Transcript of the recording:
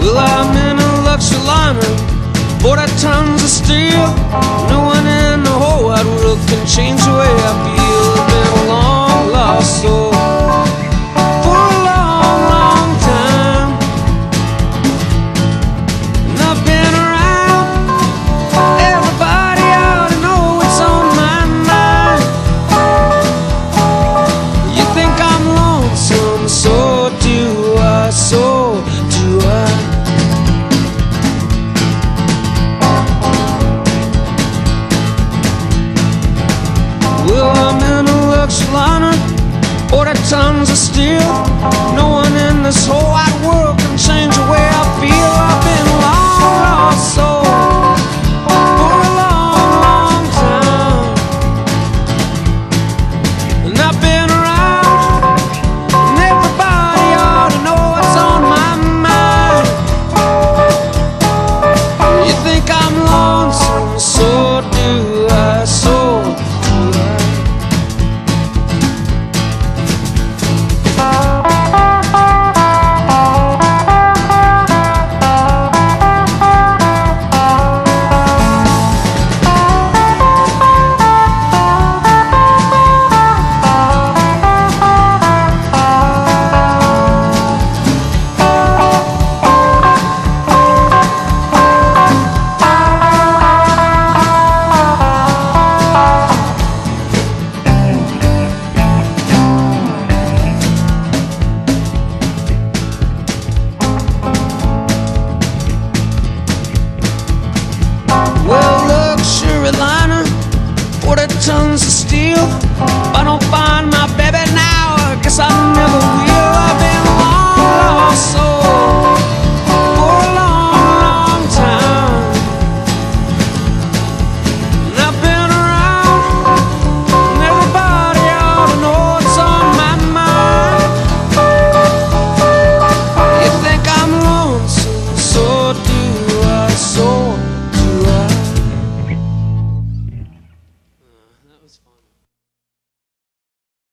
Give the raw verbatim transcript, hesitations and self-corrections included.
Well, I'm in a luxury liner, forty tons of steel. No one in the whole wide world can change the way I feel. I've been a long lost soul for a long, long time, and I've been around. Everybody ought to know what's on my mind. You think I'm lonesome, so do I, so do I. Well, I'm in a luxury liner, forty tons of steel. No one in this whole wide world can change the way I feel. I've been a long lost soul for a long, long time, and I've been around, and everybody ought to know what's on my mind. You think I'm lonesome, so do I, so do I. Well, luxury liner, forty tons of steel. If I don't find my